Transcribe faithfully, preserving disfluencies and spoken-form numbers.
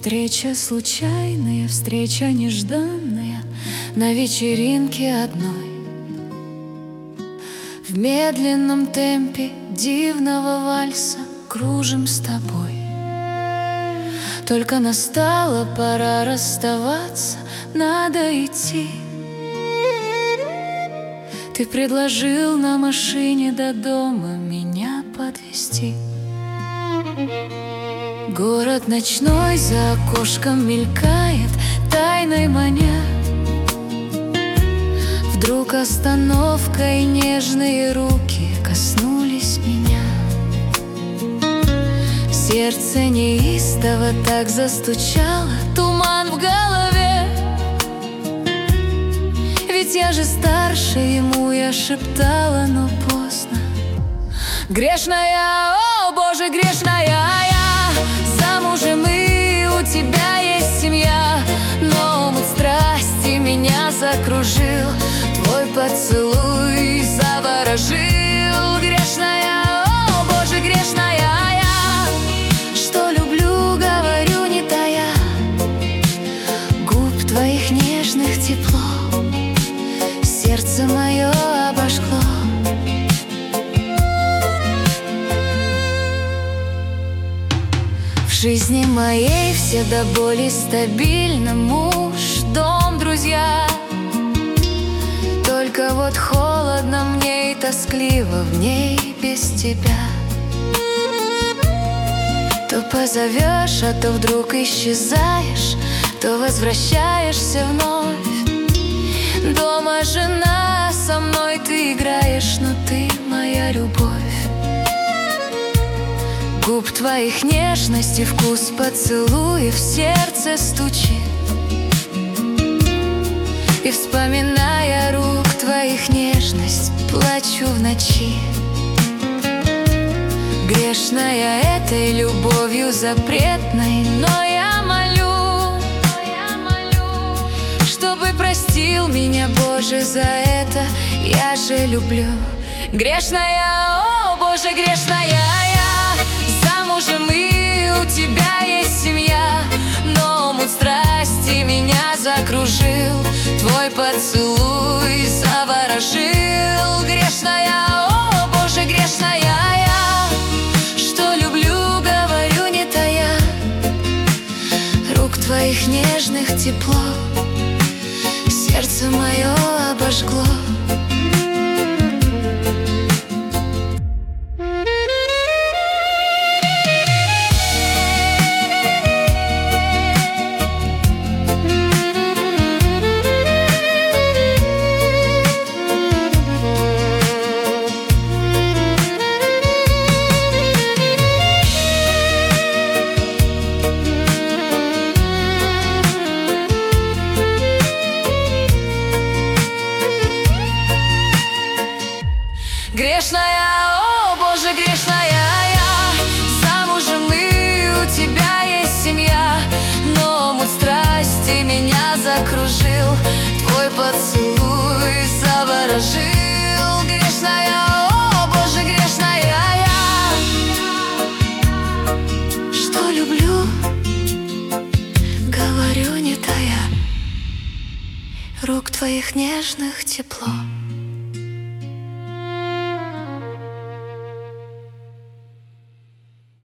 Встреча случайная, встреча нежданная на вечеринке одной. В медленном темпе дивного вальса кружим с тобой. Только настала пора расставаться, надо идти. Ты предложил на машине до дома меня подвезти. Город ночной за окошком мелькает, тайной маня. Вдруг остановка, и нежные руки коснулись меня. Сердце неистово так застучало, туман в голове. Ведь я же старше, ему я шептала, но поздно. Грешная, о Боже, грешная я, замужем и у тебя есть семья. Но омут страсти меня закружил, твой поцелуй заворожил. Грешная, о Боже, грешная я, что люблю, говорю не тая. Губ твоих нежных тепло сердце мое обожгло. В жизни моей все до боли стабильно: муж, дом, друзья. Только вот холодно мне и тоскливо в ней без тебя. То позовешь, а то вдруг исчезаешь, то возвращаешься вновь. Дома жена, со мной ты играешь, но ты моя любовь. Губ твоих нежности вкус поцелуев в сердце стучит. И, вспоминая рук твоих нежность, плачу в ночи. Грешная этой любовью запретной, но я молю, чтобы простил меня, Боже, за это я же люблю. Грешная, о Боже, грешная я, замужем и у тебя есть семья. Но омут страсти меня закружил, твой поцелуй заворожил. Грешная, о Боже, грешная я, что люблю, говорю не тая. Рук твоих нежных тепло сердце мое обожгло. Грешная, о Боже, грешная я, замужем и у тебя есть семья. Но омут страсти меня закружил, твой поцелуй заворожил. Грешная, о Боже, грешная я, что люблю, говорю не тая. Рук твоих нежных тепло